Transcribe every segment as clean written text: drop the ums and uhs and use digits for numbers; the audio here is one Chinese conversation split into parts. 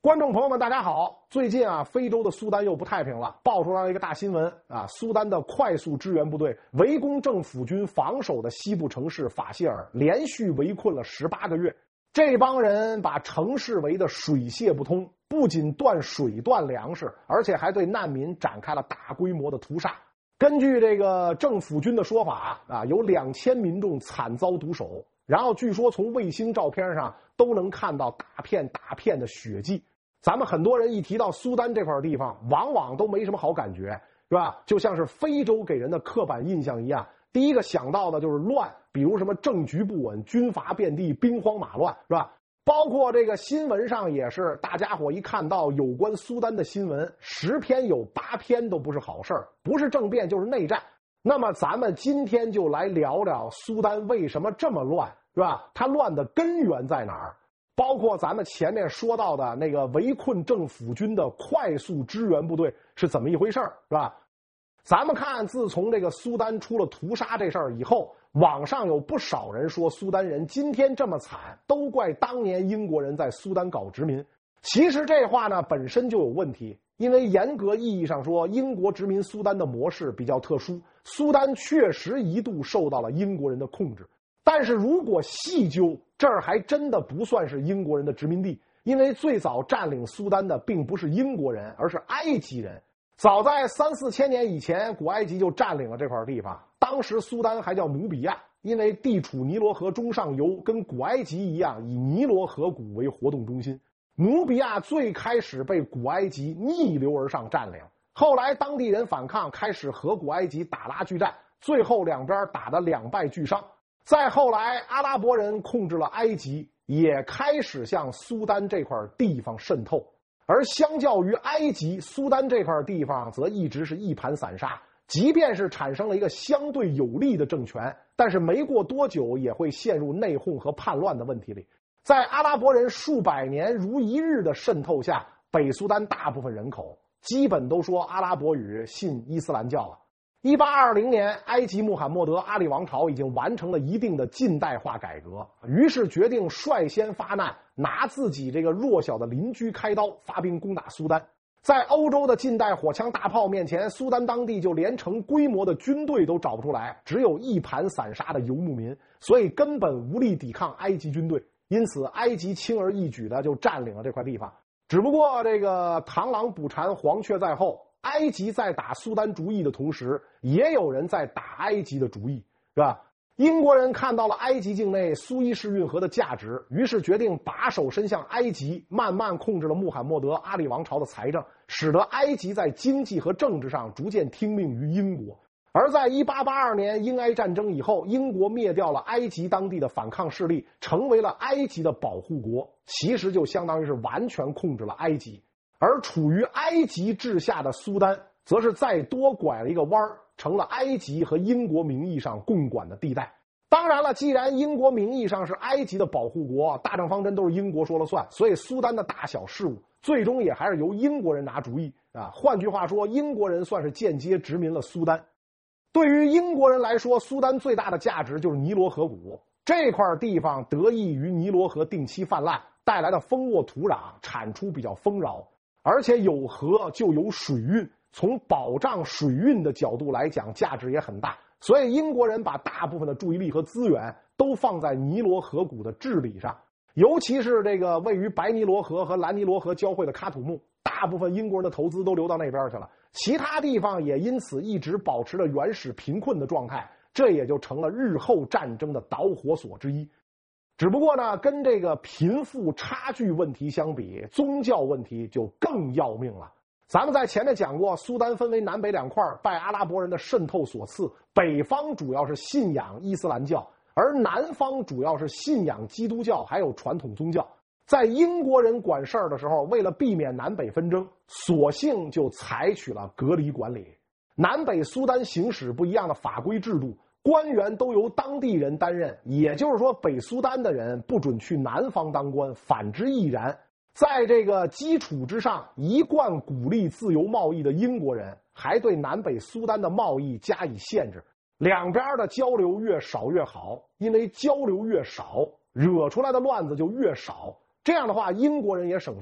观众朋友们，大家好！最近非洲的苏丹又不太平了，爆出来了一个大新闻苏丹的快速支援部队围攻政府军防守的西部城市法谢尔，连续围困了18个月。这帮人把城市围得水泄不通，不仅断水断粮食，而且还对难民展开了大规模的屠杀。根据这个政府军的说法有2000民众惨遭毒手，然后据说从卫星照片上都能看到大片大片的血迹。咱们很多人一提到苏丹这块地方，往往都没什么好感觉，是吧？就像是非洲给人的刻板印象一样，第一个想到的就是乱，比如什么政局不稳、军阀遍地、兵荒马乱，是吧？包括这个新闻上也是，大家伙一看到有关苏丹的新闻，10篇有8篇都不是好事儿，不是政变就是内战。那么咱们今天就来聊聊苏丹为什么这么乱，是吧？它乱的根源在哪儿？包括咱们前面说到的那个围困政府军的快速支援部队是怎么一回事儿，是吧？咱们看，自从这个苏丹出了屠杀这事儿以后，网上有不少人说苏丹人今天这么惨，都怪当年英国人在苏丹搞殖民。其实这话呢本身就有问题，因为严格意义上说，英国殖民苏丹的模式比较特殊，苏丹确实一度受到了英国人的控制。但是如果细究，这儿还真的不算是英国人的殖民地，因为最早占领苏丹的并不是英国人，而是埃及人。早在3、4千年以前，古埃及就占领了这块地方。当时苏丹还叫努比亚，因为地处尼罗河中上游，跟古埃及一样，以尼罗河谷为活动中心。努比亚最开始被古埃及逆流而上占领，后来当地人反抗，开始和古埃及打拉锯战，最后两边打得两败俱伤。再后来，阿拉伯人控制了埃及，也开始向苏丹这块地方渗透。而相较于埃及，苏丹这块地方则一直是一盘散沙，即便是产生了一个相对有利的政权，但是没过多久也会陷入内讧和叛乱的问题里。在阿拉伯人数百年如一日的渗透下，北苏丹大部分人口基本都说阿拉伯语，信伊斯兰教了。1820年，埃及穆罕默德阿里王朝已经完成了一定的近代化改革，于是决定率先发难，拿自己这个弱小的邻居开刀，发兵攻打苏丹。在欧洲的近代火枪大炮面前，苏丹当地就连成规模的军队都找不出来，只有一盘散沙的游牧民，所以根本无力抵抗埃及军队。因此，埃及轻而易举的就占领了这块地方。只不过这个螳螂捕蝉，黄雀在后。埃及在打苏丹主意的同时，也有人在打埃及的主意，是吧？英国人看到了埃及境内苏伊士运河的价值，于是决定把手伸向埃及，慢慢控制了穆罕默德阿里王朝的财政，使得埃及在经济和政治上逐渐听命于英国。而在1882年英埃战争以后，英国灭掉了埃及当地的反抗势力，成为了埃及的保护国，其实就相当于是完全控制了埃及。而处于埃及治下的苏丹，则是再多拐了一个弯儿，成了埃及和英国名义上共管的地带。当然了，既然英国名义上是埃及的保护国，大政方针都是英国说了算，所以苏丹的大小事务最终也还是由英国人拿主意换句话说，英国人算是间接殖民了苏丹。对于英国人来说，苏丹最大的价值就是尼罗河谷这块地方，得益于尼罗河定期泛滥带来的丰沃土壤，产出比较丰饶。而且有河就有水运，从保障水运的角度来讲，价值也很大。所以英国人把大部分的注意力和资源都放在尼罗河谷的治理上，尤其是这个位于白尼罗河和蓝尼罗河交汇的喀土穆，大部分英国人的投资都流到那边去了，其他地方也因此一直保持着原始贫困的状态，这也就成了日后战争的导火索之一。只不过呢，跟这个贫富差距问题相比，宗教问题就更要命了。咱们在前面讲过，苏丹分为南北两块，拜阿拉伯人的渗透所赐，北方主要是信仰伊斯兰教，而南方主要是信仰基督教还有传统宗教。在英国人管事儿的时候，为了避免南北纷争，索性就采取了隔离管理。南北苏丹行使不一样的法规制度，官员都由当地人担任，也就是说，北苏丹的人不准去南方当官，反之亦然。在这个基础之上，一贯鼓励自由贸易的英国人，还对南北苏丹的贸易加以限制，两边的交流越少越好，因为交流越少，惹出来的乱子就越少。这样的话，英国人也省事儿，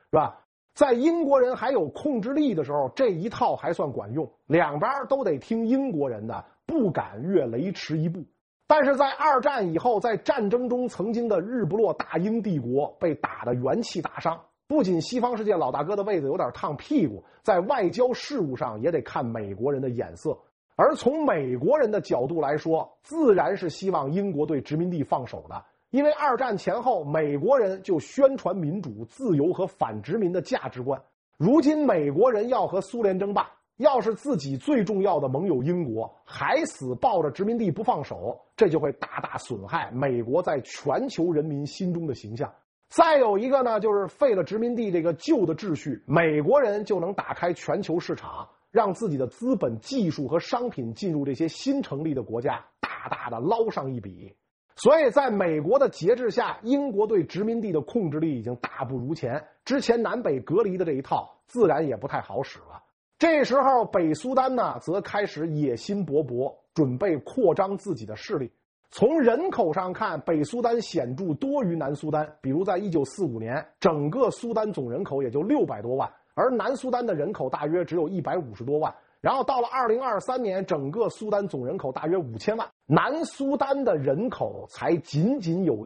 是吧？在英国人还有控制力的时候，这一套还算管用，两边都得听英国人的，不敢越雷池一步。但是在二战以后，在战争中曾经的日不落大英帝国被打得元气大伤，不仅西方世界老大哥的位子有点烫屁股，在外交事务上也得看美国人的眼色。而从美国人的角度来说，自然是希望英国对殖民地放手的，因为二战前后美国人就宣传民主、自由和反殖民的价值观。如今美国人要和苏联争霸，要是自己最重要的盟友英国还死抱着殖民地不放手，这就会大大损害美国在全球人民心中的形象。再有一个呢，就是废了殖民地这个旧的秩序，美国人就能打开全球市场，让自己的资本、技术和商品进入这些新成立的国家，大大的捞上一笔。所以在美国的节制下，英国对殖民地的控制力已经大不如前，之前南北隔离的这一套自然也不太好使了。这时候北苏丹呢，则开始野心勃勃，准备扩张自己的势力。从人口上看，北苏丹显著多于南苏丹，比如在1945年，整个苏丹总人口也就600多万，而南苏丹的人口大约只有150多万。然后到了2023年，整个苏丹总人口大约5000万，南苏丹的人口才仅仅有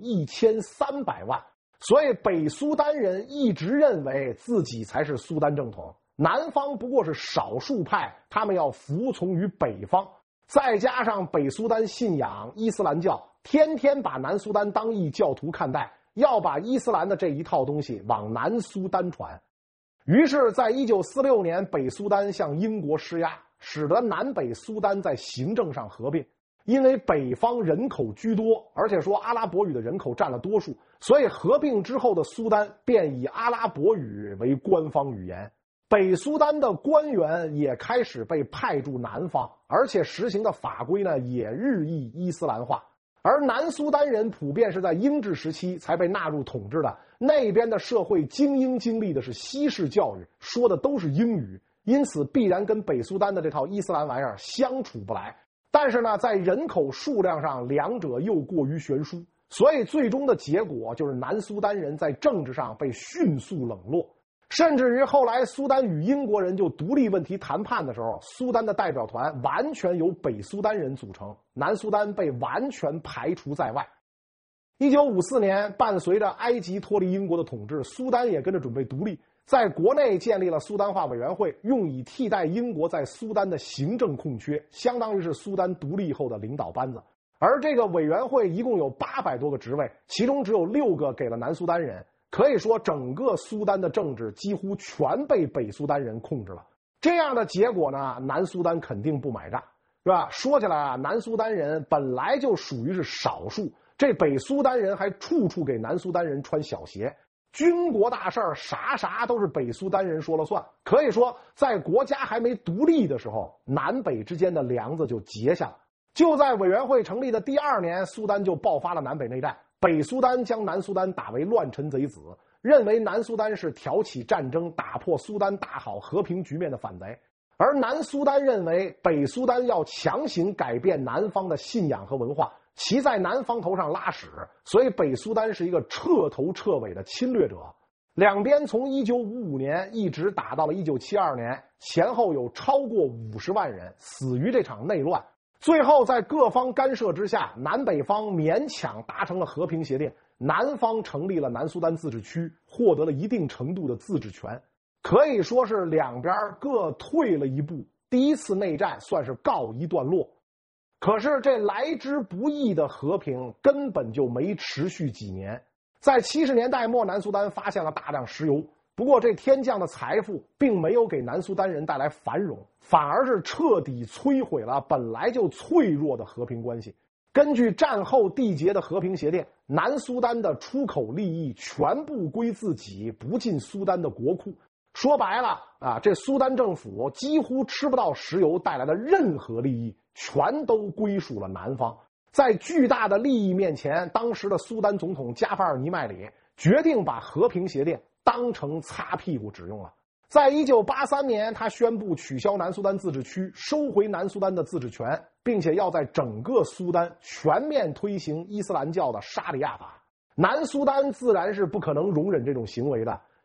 1300万。所以北苏丹人一直认为自己才是苏丹正统，南方不过是少数派，他们要服从于北方。再加上北苏丹信仰伊斯兰教，天天把南苏丹当异教徒看待，要把伊斯兰的这一套东西往南苏丹传。于是在1946年，北苏丹向英国施压，使得南北苏丹在行政上合并。因为北方人口居多，而且说阿拉伯语的人口占了多数，所以合并之后的苏丹便以阿拉伯语为官方语言。北苏丹的官员也开始被派驻南方，而且实行的法规呢也日益伊斯兰化。而南苏丹人普遍是在英治时期才被纳入统治的，那边的社会精英经历的是西式教育，说的都是英语，因此必然跟北苏丹的这套伊斯兰玩意儿相处不来。但是呢，在人口数量上两者又过于悬殊，所以最终的结果就是南苏丹人在政治上被迅速冷落。甚至于后来苏丹与英国人就独立问题谈判的时候，苏丹的代表团完全由北苏丹人组成，南苏丹被完全排除在外。1954年，伴随着埃及脱离英国的统治，苏丹也跟着准备独立，在国内建立了苏丹化委员会，用以替代英国在苏丹的行政空缺，相当于是苏丹独立后的领导班子。而这个委员会一共有800多个职位，其中只有6个给了南苏丹人，可以说整个苏丹的政治几乎全被北苏丹人控制了。这样的结果呢，南苏丹肯定不买账，是吧？说起来啊，南苏丹人本来就属于是少数，这北苏丹人还处处给南苏丹人穿小鞋，军国大事儿啥都是北苏丹人说了算。可以说在国家还没独立的时候，南北之间的梁子就结下了。就在委员会成立的第2年，苏丹就爆发了南北内战，北苏丹将南苏丹打为乱臣贼子，认为南苏丹是挑起战争打破苏丹大好和平局面的反贼，而南苏丹认为北苏丹要强行改变南方的信仰和文化，其在南方头上拉屎，所以北苏丹是一个彻头彻尾的侵略者。两边从1955年一直打到了1972年，前后有超过50万人死于这场内乱。最后在各方干涉之下，南北方勉强达成了和平协定，南方成立了南苏丹自治区，获得了一定程度的自治权，可以说是两边各退了一步，第一次内战算是告一段落。可是这来之不易的和平根本就没持续几年。在70年代末，南苏丹发现了大量石油，不过这天降的财富并没有给南苏丹人带来繁荣，反而是彻底摧毁了本来就脆弱的和平关系。根据战后缔结的和平协定，南苏丹的出口利益全部归自己，不进苏丹的国库。说白了啊，这苏丹政府几乎吃不到石油带来的任何利益，全都归属了南方。在巨大的利益面前，当时的苏丹总统加法尔尼麦里决定把和平协定当成擦屁股使用了。在1983年，他宣布取消南苏丹自治区，收回南苏丹的自治权，并且要在整个苏丹全面推行伊斯兰教的沙里亚法。南苏丹自然是不可能容忍这种行为的，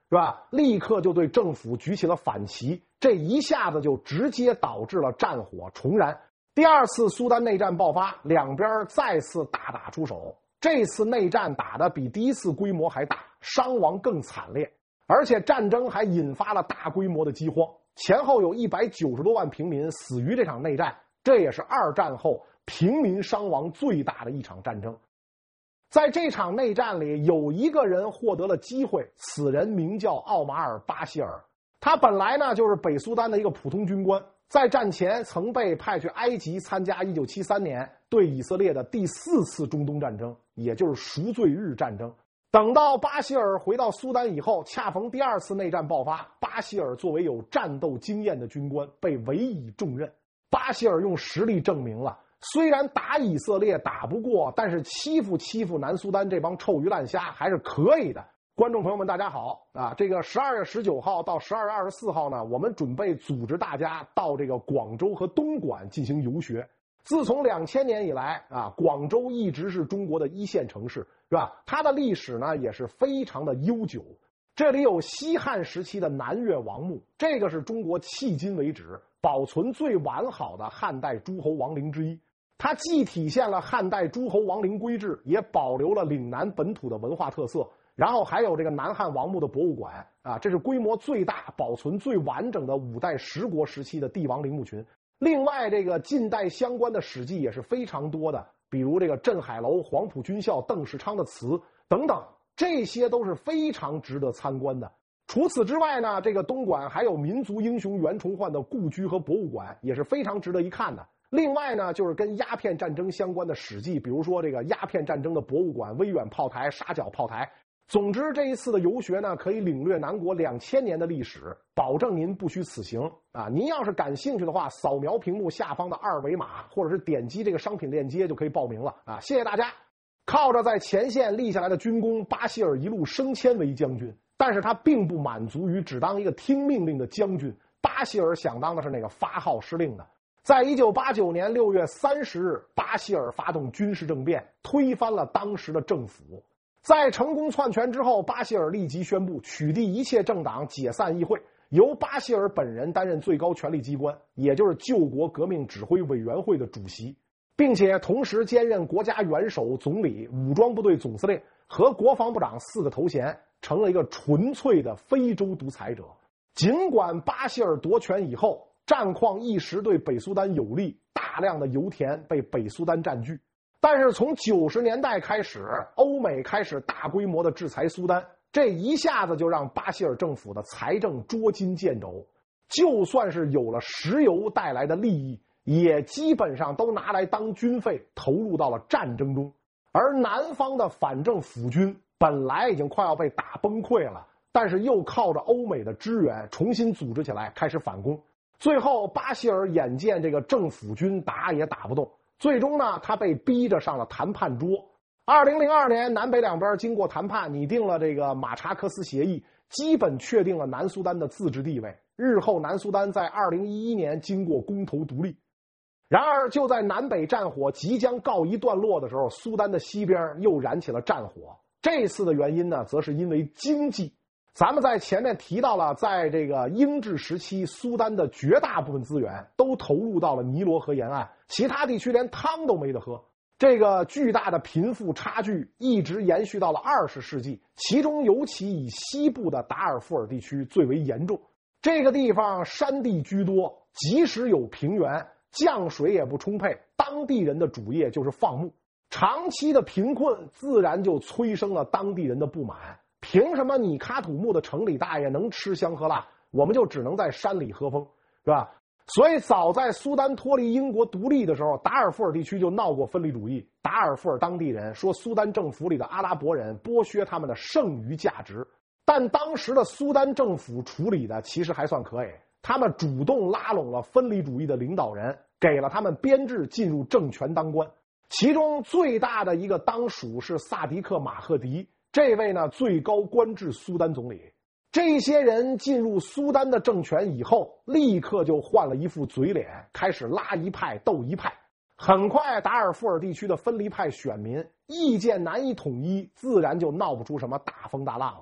是吧？立刻就对政府举起了反旗，这一下子就直接导致了战火重燃。第二次苏丹内战爆发，两边再次大打出手。这次内战打得比第一次规模还大，伤亡更惨烈，而且战争还引发了大规模的饥荒，前后有190多万平民死于这场内战，这也是二战后平民伤亡最大的一场战争。在这场内战里，有一个人获得了机会，此人名叫奥马尔·巴希尔。他本来呢就是北苏丹的一个普通军官，在战前曾被派去埃及参加1973年对以色列的第4次中东战争，也就是赎罪日战争。等到巴希尔回到苏丹以后，恰逢第2次内战爆发，巴希尔作为有战斗经验的军官被委以重任。巴希尔用实力证明了，虽然打以色列打不过，但是欺负南苏丹这帮臭鱼烂虾还是可以的。观众朋友们大家好啊，这个12月19号到12月24号呢，我们准备组织大家到这个广州和东莞进行游学。自从2000年以来啊，广州一直是中国的一线城市，是吧？它的历史呢也是非常的悠久。这里有西汉时期的南越王墓，这个是中国迄今为止保存最完好的汉代诸侯王陵之一。它既体现了汉代诸侯王陵规制，也保留了岭南本土的文化特色。然后还有这个南汉王墓的博物馆啊，这是规模最大、保存最完整的5代十国时期的帝王陵墓群。另外，这个近代相关的史记也是非常多的，比如这个镇海楼、黄埔军校、邓世昌的祠等等，这些都是非常值得参观的。除此之外呢，这个东莞还有民族英雄袁崇焕的故居和博物馆，也是非常值得一看的。另外呢，就是跟鸦片战争相关的史记，比如说这个鸦片战争的博物馆、威远炮台、沙角炮台。总之，这一次的游学呢，可以领略南国2000年的历史，保证您不虚此行啊！您要是感兴趣的话，扫描屏幕下方的2维码，或者是点击这个商品链接就可以报名了啊！谢谢大家。靠着在前线立下来的军功，巴希尔一路升迁为将军，但是他并不满足于只当一个听命令的将军，巴希尔想当的是那个发号施令的。在1989年6月30日，巴希尔发动军事政变，推翻了当时的政府。在成功篡权之后，巴希尔立即宣布取缔一切政党，解散议会，由巴希尔本人担任最高权力机关，也就是救国革命指挥委员会的主席，并且同时兼任国家元首、总理、武装部队总司令和国防部长4个头衔，成了一个纯粹的非洲独裁者。尽管巴希尔夺权以后，战况一时对北苏丹有利，大量的油田被北苏丹占据。但是从90年代开始，欧美开始大规模的制裁苏丹，这一下子就让巴希尔政府的财政捉襟见肘，就算是有了石油带来的利益，也基本上都拿来当军费投入到了战争中。而南方的反政府军本来已经快要被打崩溃了，但是又靠着欧美的支援重新组织起来，开始反攻。最后巴希尔眼见这个政府军打也打不动，最终呢，他被逼着上了谈判桌。2002年，南北两边经过谈判，拟定了这个马查克斯协议，基本确定了南苏丹的自治地位。日后，南苏丹在2011年经过公投独立。然而，就在南北战火即将告一段落的时候，苏丹的西边又燃起了战火。这次的原因呢，则是因为经济。咱们在前面提到了，在这个英治时期，苏丹的绝大部分资源都投入到了尼罗河沿岸，其他地区连汤都没得喝。这个巨大的贫富差距一直延续到了20世纪，其中尤其以西部的达尔富尔地区最为严重。这个地方山地居多，即使有平原，降水也不充沛，当地人的主业就是放牧。长期的贫困自然就催生了当地人的不满。凭什么你喀土穆的城里大爷能吃香喝辣，我们就只能在山里喝风，是吧？所以早在苏丹脱离英国独立的时候，达尔富尔地区就闹过分离主义。达尔富尔当地人说苏丹政府里的阿拉伯人剥削他们的剩余价值，但当时的苏丹政府处理的其实还算可以，他们主动拉拢了分离主义的领导人，给了他们编制进入政权当官。其中最大的一个当属是萨迪克马赫迪，这位呢最高官至苏丹总理。这些人进入苏丹的政权以后，立刻就换了一副嘴脸，开始拉一派斗一派。很快，达尔富尔地区的分离派选民意见难以统一，自然就闹不出什么大风大浪了。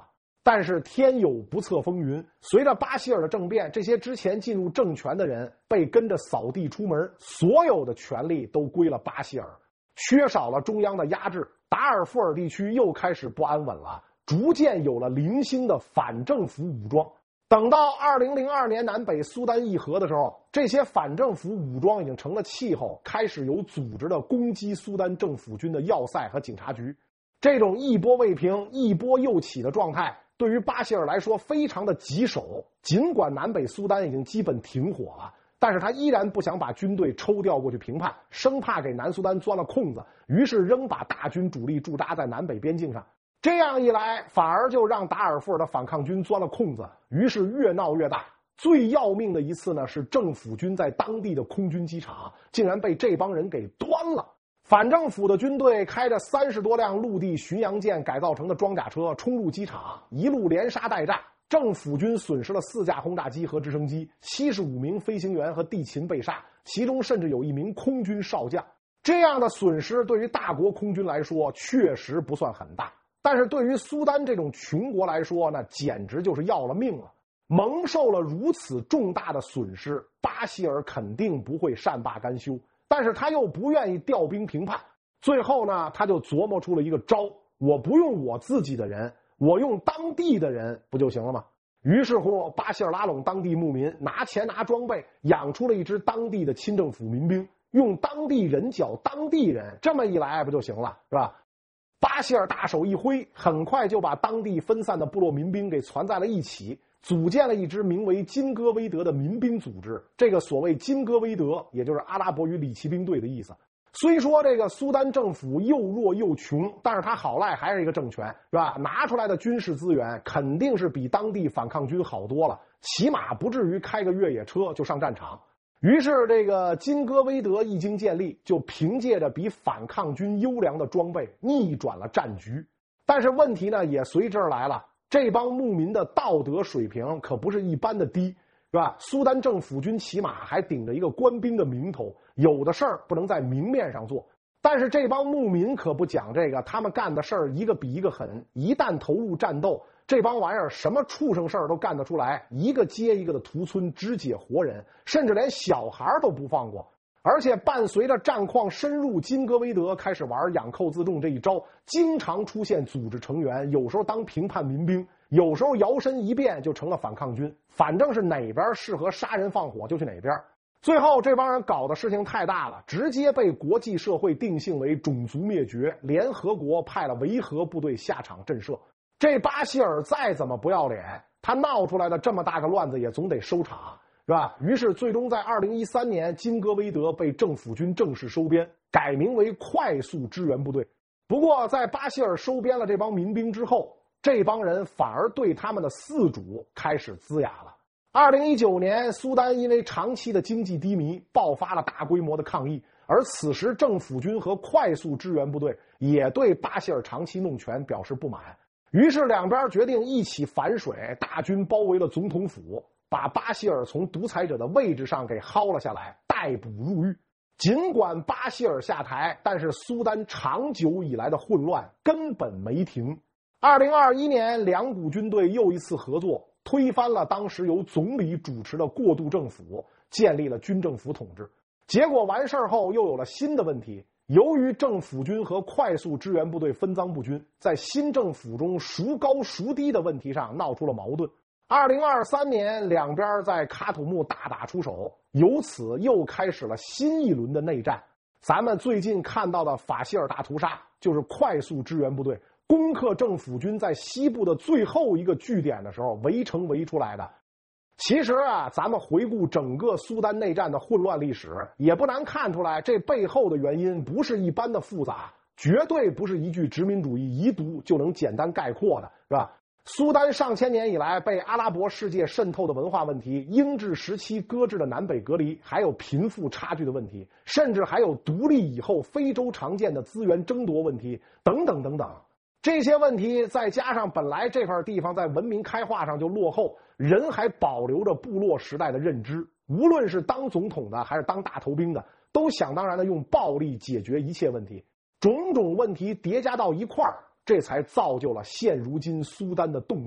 但是天有不测风云，随着巴希尔的政变，这些之前进入政权的人被跟着扫地出门，所有的权力都归了巴希尔，缺少了中央的压制，达尔富尔地区又开始不安稳了，逐渐有了零星的反政府武装。等到2002年南北苏丹议和的时候，这些反政府武装已经成了气候，开始有组织的攻击苏丹政府军的要塞和警察局。这种一波未平一波又起的状态对于巴希尔来说非常的棘手，尽管南北苏丹已经基本停火了，但是他依然不想把军队抽调过去平叛，生怕给南苏丹钻了空子，于是仍把大军主力驻扎在南北边境上。这样一来，反而就让达尔富尔的反抗军钻了空子，于是越闹越大。最要命的一次呢，是政府军在当地的空军机场竟然被这帮人给端了。反政府的军队开着30多辆陆地巡洋舰改造成的装甲车冲入机场，一路连杀带炸。政府军损失了4架轰炸机和直升机，75名飞行员和地勤被杀，其中甚至有1名空军少将。这样的损失对于大国空军来说确实不算很大，但是对于苏丹这种穷国来说呢，简直就是要了命了。蒙受了如此重大的损失，巴希尔肯定不会善罢甘休，但是他又不愿意调兵平叛。最后呢，他就琢磨出了一个招，我不用我自己的人，我用当地的人不就行了吗？于是乎，巴希尔拉拢当地牧民，拿钱拿装备，养出了一支当地的亲政府民兵，用当地人剿当地人，这么一来不就行了，是吧？巴希尔大手一挥，很快就把当地分散的部落民兵给攒在了一起，组建了一支名为金戈威德的民兵组织。这个所谓金戈威德，也就是阿拉伯语里奇兵队的意思。虽说这个苏丹政府又弱又穷，但是他好赖还是一个政权，是吧？拿出来的军事资源肯定是比当地反抗军好多了，起码不至于开个越野车就上战场。于是这个金戈威德一经建立，就凭借着比反抗军优良的装备逆转了战局。但是问题呢也随之而来了，这帮牧民的道德水平可不是一般的低，是吧？苏丹政府军起码还顶着一个官兵的名头，有的事儿不能在明面上做。但是这帮牧民可不讲这个，他们干的事儿一个比一个狠，一旦投入战斗，这帮玩意儿什么畜生事儿都干得出来，一个接一个的屠村，肢解活人，甚至连小孩都不放过。而且伴随着战况深入，金戈威德开始玩养寇自重这一招，经常出现组织成员，有时候当平叛民兵，有时候摇身一变就成了反抗军，反正是哪边适合杀人放火就去哪边。最后这帮人搞的事情太大了，直接被国际社会定性为种族灭绝，联合国派了维和部队下场震慑。这巴希尔再怎么不要脸，他闹出来的这么大个乱子也总得收场，是吧？于是最终在2013年，金戈威德被政府军正式收编，改名为快速支援部队。不过在巴希尔收编了这帮民兵之后，这帮人反而对他们的饲主开始龇牙了。2019年，苏丹因为长期的经济低迷，爆发了大规模的抗议，而此时政府军和快速支援部队也对巴希尔长期弄权表示不满。于是两边决定一起反水，大军包围了总统府，把巴希尔从独裁者的位置上给薅了下来，逮捕入狱。尽管巴希尔下台，但是苏丹长久以来的混乱根本没停。2021年，两股军队又一次合作，推翻了当时由总理主持的过渡政府，建立了军政府统治。结果完事后又有了新的问题，由于政府军和快速支援部队分赃不均，在新政府中孰高孰低的问题上闹出了矛盾。2023年，两边在喀土穆大打出手，由此又开始了新一轮的内战。咱们最近看到的法希尔大屠杀，就是快速支援部队攻克政府军在西部的最后一个据点的时候围城围出来的。其实啊，咱们回顾整个苏丹内战的混乱历史，也不难看出来，这背后的原因不是一般的复杂，绝对不是一句殖民主义遗毒就能简单概括的，是吧？苏丹上千年以来被阿拉伯世界渗透的文化问题，英治时期搁置的南北隔离，还有贫富差距的问题，甚至还有独立以后非洲常见的资源争夺问题，等等等等。这些问题再加上本来这块地方在文明开化上就落后，人还保留着部落时代的认知，无论是当总统的还是当大头兵的，都想当然的用暴力解决一切问题。种种问题叠加到一块儿，这才造就了现如今苏丹的动荡。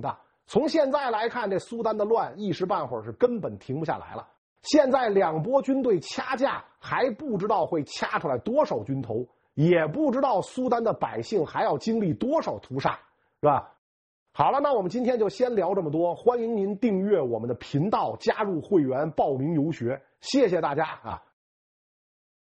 从现在来看，这苏丹的乱一时半会儿是根本停不下来了。现在两拨军队掐架，还不知道会掐出来多少军头，也不知道苏丹的百姓还要经历多少屠杀，是吧？好了，那我们今天就先聊这么多。欢迎您订阅我们的频道，加入会员，报名游学。谢谢大家啊！